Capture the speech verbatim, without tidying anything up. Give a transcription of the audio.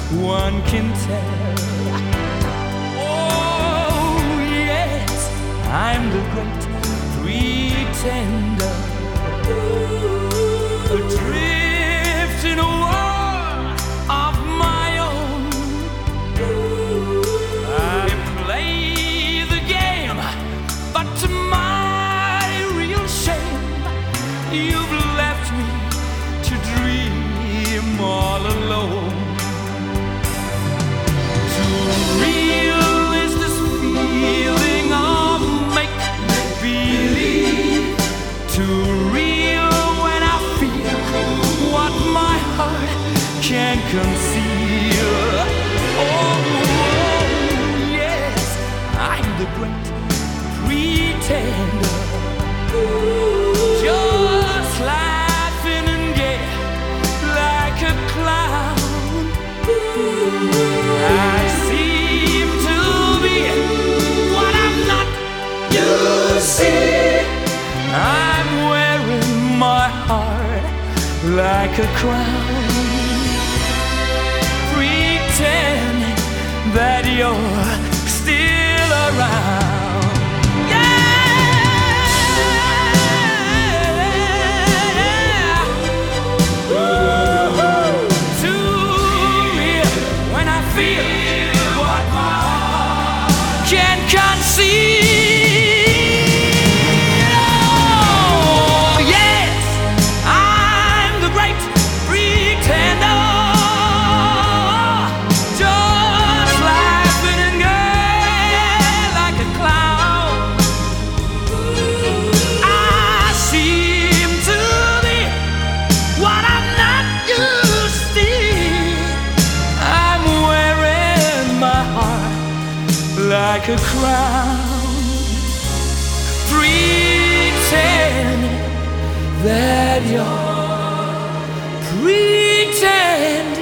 one can tell. Oh yes, I'm the great pretender, adrift in a world of my own. I play the game, but to my real shame, you've left me to dream all alone. Too real is this feeling of make-believe. Too real when I feel what my heart can't conceal. Oh, yes, I'm the great pretender, just laughing and gay like a clown. I seem to be what I'm not. You see, I'm wearing my heart like a crown, pretending that you're still around. Yeah, too real when I feel what my heart can't conceive. Oh yes, I'm the great pretender, just laughing and gay like a clown. I seem to be what I'm not. You see, I'm wearing my heart like a crown, pretending that you're pretending.